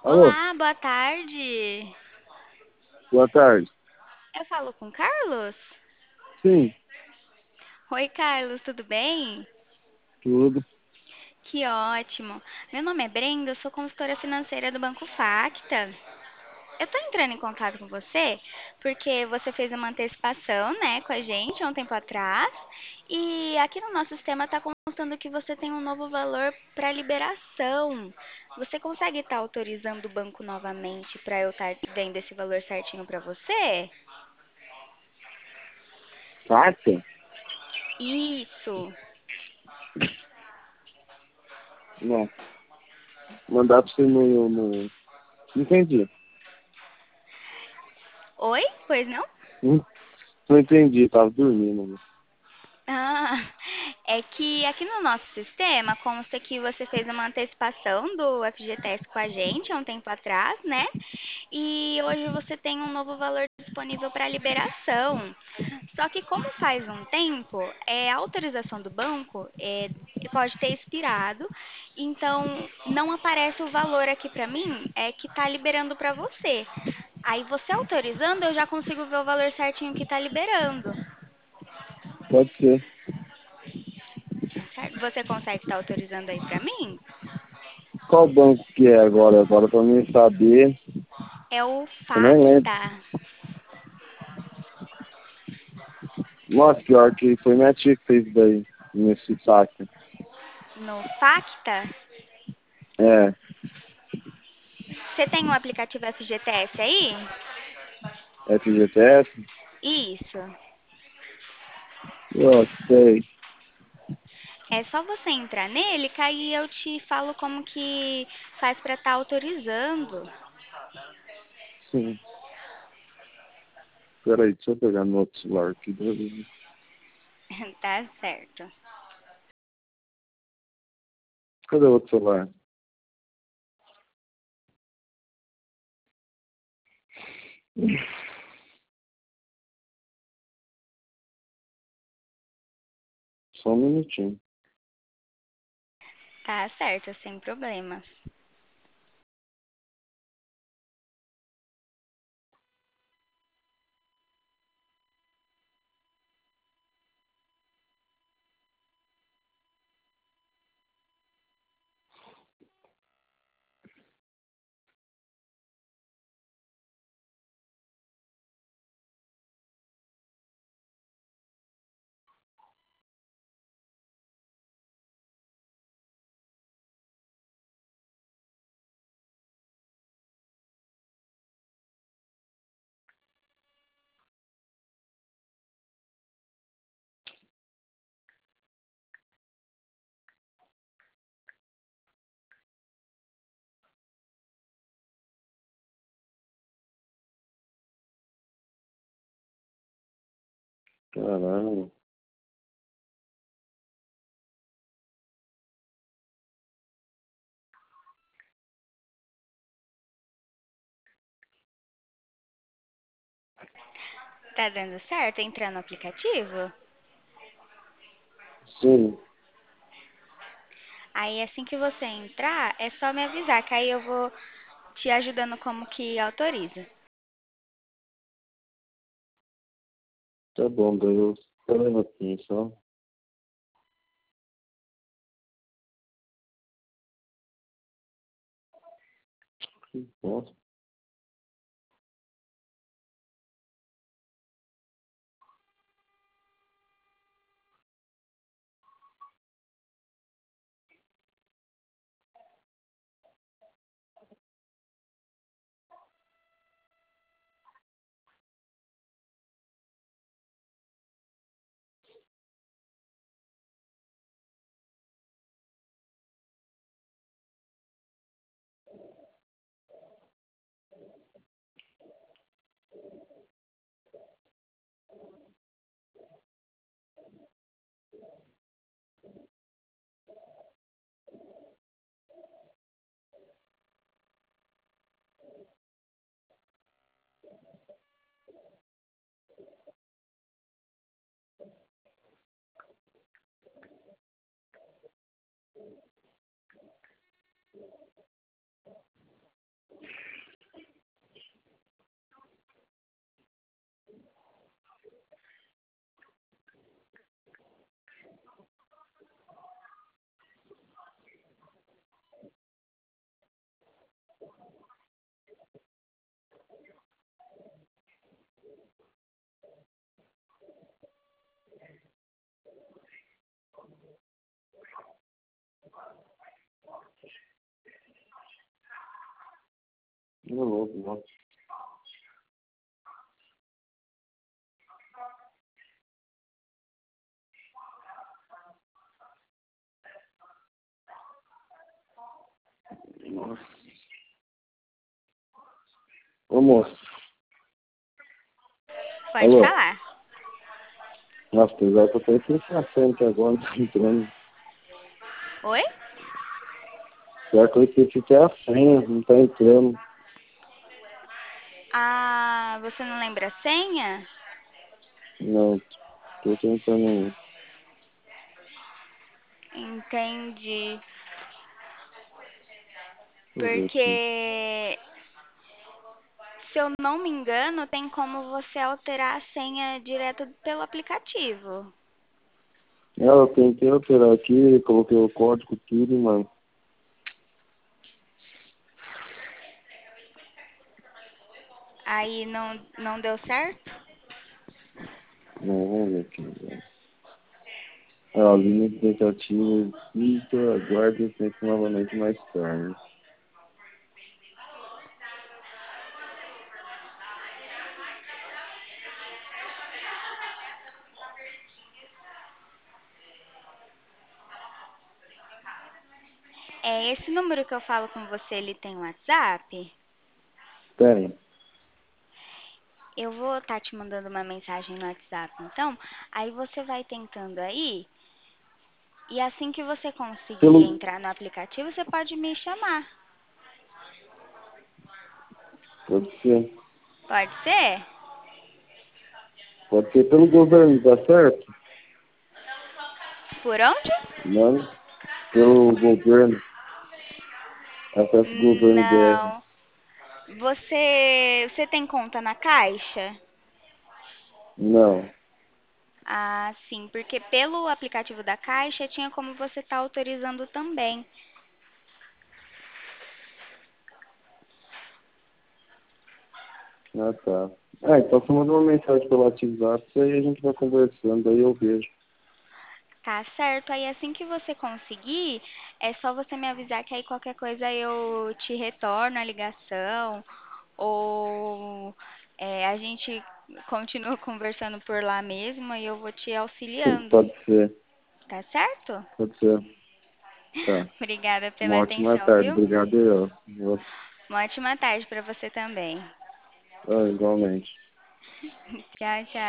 Alô, Olá, boa tarde. boa tarde. Eu falo com Carlos? Sim, Oi, Carlos, tudo bem? tudo. Que ótimo. Meu nome é Brenda, eu sou consultora financeira do Banco Facta. Eu tô entrando em contato com você porque você fez uma antecipação, né, com a gente há um tempo atrás. E aqui no nosso sistema está constando que você tem um novo valor para liberação. Você consegue estar autorizando o banco novamente para eu estar vendo esse valor certinho para você? Carta? Isso. Não. Mandar pra você Não entendi. Oi? Pois não? Não, não entendi, tava dormindo. Né? Ah, é que aqui no nosso sistema consta que você fez uma antecipação do FGTS com a gente há um tempo atrás, né? E hoje você tem um novo valor disponível para liberação. Só que como faz um tempo, a autorização do banco pode ter expirado, então não aparece o valor aqui para mim, que está liberando para você. Aí você autorizando, eu já consigo ver o valor certinho que está liberando. Pode ser. Tá certo? Você consegue estar autorizando aí pra mim? Qual banco que é agora? Agora pra mim saber. É o Eu nem lembro. Facta. Nossa, pior que foi minha tia que fez isso daí. Nesse saque. No Facta? É, Você tem o aplicativo FGTS aí? FGTS? Isso. Eu sei. É só você entrar nele, que aí eu te falo como que faz pra estar autorizando. Sim. Peraí, deixa eu pegar no outro celular aqui. Tá certo. Cadê o outro celular? Só um minutinho. Tá certo, sem problemas. Caramba. Tá dando certo entrar no aplicativo? Sim, Aí assim que você entrar, é só me avisar, que aí eu vou te ajudando como que autoriza. tá bom, daí eu tô vendo aqui só. Nossa. Não, louco, não. Nossa. Ô, moço. Pode Alô? falar. Nossa, apesar que eu tô sem aqui agora, não tá entrando. Oi? Pior que eu esqueci até a senha, não tá entrando. Ah, você não lembra a senha? Não, tô tentando Entendi. ver aqui. Porque, se eu não me engano, tem como você alterar a senha direto pelo aplicativo. Eu tentei alterar aqui, coloquei o código, tudo, mas Aí não deu certo? não, vamos ver aqui. A linha de tentativa exista, aguarde e tente novamente mais tarde. É esse número que eu falo com você, ele tem WhatsApp? Tem. Eu vou estar te mandando uma mensagem no WhatsApp, então, aí você vai tentando aí, e assim que você conseguir Pelo, entrar no aplicativo, você pode me chamar. pode ser. Pode ser? Pode ser pelo governo, tá certo? Por onde? Não, pelo governo. Acesso governo BR. Não. Você tem conta na Caixa? Não. Ah, sim, porque pelo aplicativo da Caixa tinha como você estar autorizando também. Ah, tá. Ah, então você manda uma mensagem pelo WhatsApp, aí a gente vai conversando, aí eu vejo. Tá certo. Aí assim que você conseguir, é só você me avisar que aí qualquer coisa eu te retorno a ligação ou a gente continua conversando por lá mesmo e eu vou te auxiliando. Pode ser, Tá certo? pode ser. Tá. Obrigada Uma pela ótima atenção, tarde. viu? Obrigado, eu. Uma ótima tarde para você também. Ah, igualmente. Tchau, tchau.